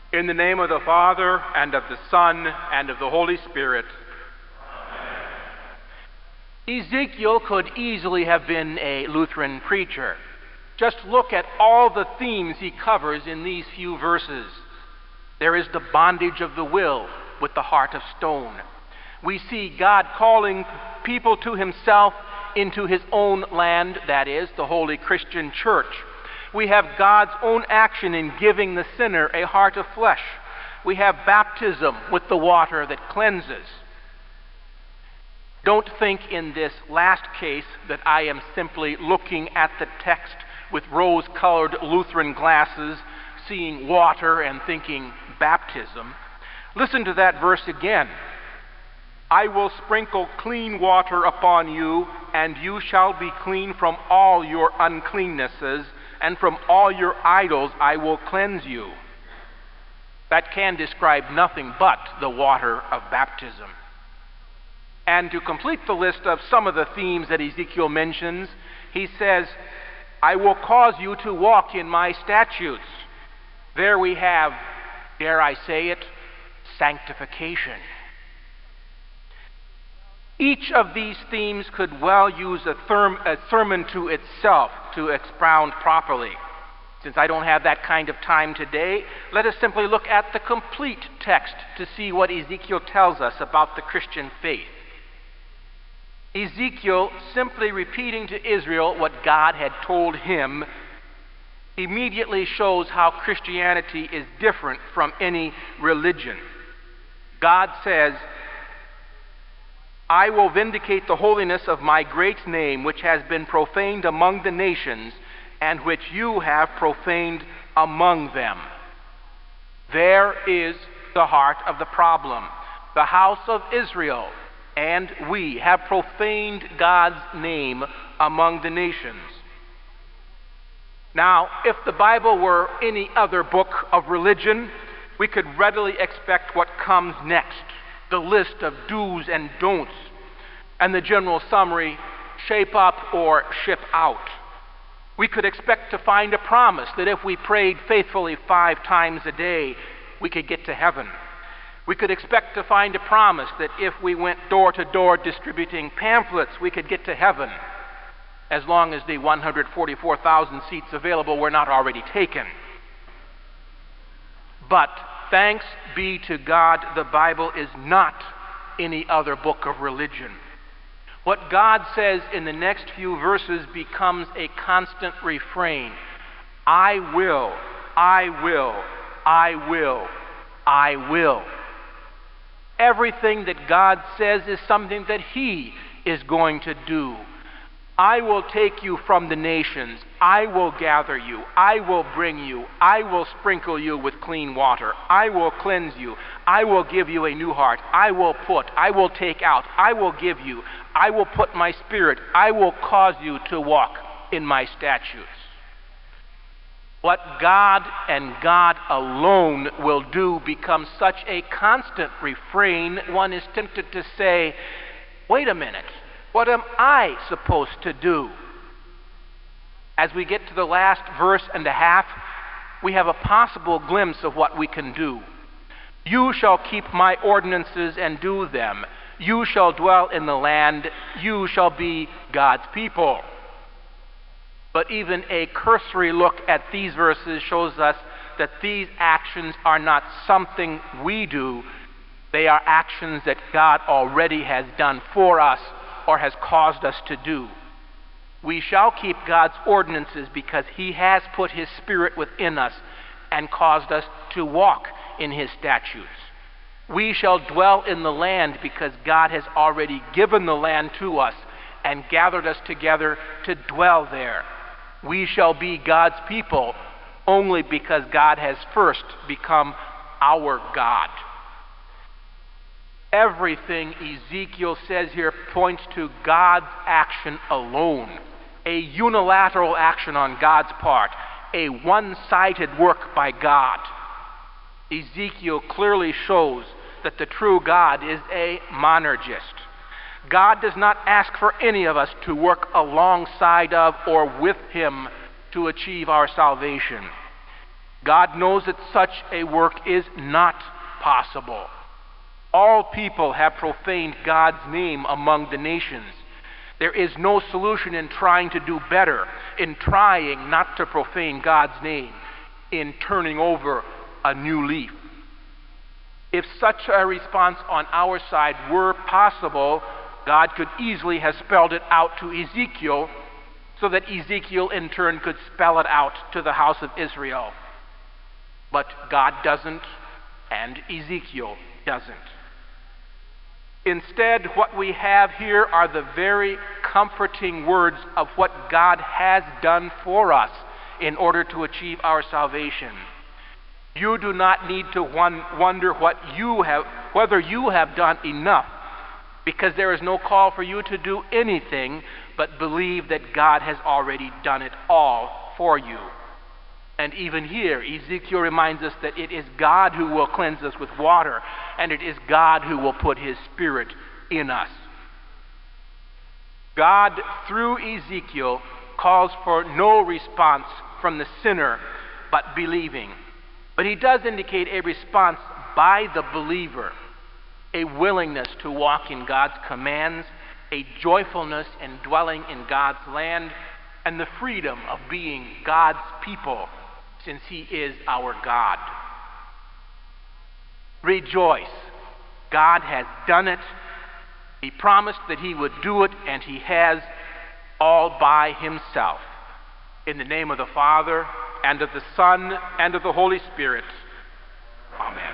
In the name of the Father, and of the Son, and of the Holy Spirit. Ezekiel could easily have been a Lutheran preacher. Just look at all the themes he covers in these few verses. There is the bondage of the will with the heart of stone. We see God calling people to himself into his own land, that is, the Holy Christian Church. We have God's own action in giving the sinner a heart of flesh. We have baptism with the water that cleanses. Don't think in this last case that I am simply looking at the text with rose-colored Lutheran glasses, seeing water and thinking baptism. Listen to that verse again. I will sprinkle clean water upon you, and you shall be clean from all your uncleannesses, and from all your idols I will cleanse you. That can describe nothing but the water of baptism. And to complete the list of some of the themes that Ezekiel mentions, he says, I will cause you to walk in my statutes. There we have, dare I say it, sanctification. Each of these themes could well use a sermon to itself to expound properly. Since I don't have that kind of time today, let us simply look at the complete text to see what Ezekiel tells us about the Christian faith. Ezekiel, simply repeating to Israel what God had told him, immediately shows how Christianity is different from any religion. God says, I will vindicate the holiness of my great name, which has been profaned among the nations, and which you have profaned among them. There is the heart of the problem. The house of Israel and we have profaned God's name among the nations. Now, if the Bible were any other book of religion, we could readily expect what comes next. The list of do's and don'ts, and the general summary, shape up or ship out. We could expect to find a promise that if we prayed faithfully 5 times a day, we could get to heaven. We could expect to find a promise that if we went door to door distributing pamphlets, we could get to heaven, as long as the 144,000 seats available were not already taken. But thanks be to God, the Bible is not any other book of religion. What God says in the next few verses becomes a constant refrain. I will, I will, I will, I will. Everything that God says is something that He is going to do. I will take you from the nations. I will gather you. I will bring you. I will sprinkle you with clean water. I will cleanse you. I will give you a new heart. I will put. I will take out. I will give you. I will put my spirit. I will cause you to walk in my statutes. What God and God alone will do becomes such a constant refrain, one is tempted to say, wait a minute. What am I supposed to do? As we get to the last verse and a half, we have a possible glimpse of what we can do. You shall keep my ordinances and do them. You shall dwell in the land. You shall be God's people. But even a cursory look at these verses shows us that these actions are not something we do. They are actions that God already has done for us, or has caused us to do. We shall keep God's ordinances because He has put His Spirit within us and caused us to walk in His statutes. We shall dwell in the land because God has already given the land to us and gathered us together to dwell there. We shall be God's people only because God has first become our God. Everything Ezekiel says here points to God's action alone, a unilateral action on God's part, a one-sided work by God. Ezekiel clearly shows that the true God is a monergist. God does not ask for any of us to work alongside of or with Him to achieve our salvation. God knows that such a work is not possible. All people have profaned God's name among the nations. There is no solution in trying to do better, in trying not to profane God's name, in turning over a new leaf. If such a response on our side were possible, God could easily have spelled it out to Ezekiel, so that Ezekiel in turn could spell it out to the house of Israel. But God doesn't, and Ezekiel doesn't. Instead, what we have here are the very comforting words of what God has done for us in order to achieve our salvation. You do not need to wonder whether you have done enough, because there is no call for you to do anything but believe that God has already done it all for you. And even here, Ezekiel reminds us that it is God who will cleanse us with water, and it is God who will put His Spirit in us. God, through Ezekiel, calls for no response from the sinner but believing. But He does indicate a response by the believer, a willingness to walk in God's commands, a joyfulness in dwelling in God's land, and the freedom of being God's people, since He is our God. Rejoice. God has done it. He promised that He would do it, and He has, all by Himself. In the name of the Father, and of the Son, and of the Holy Spirit. Amen.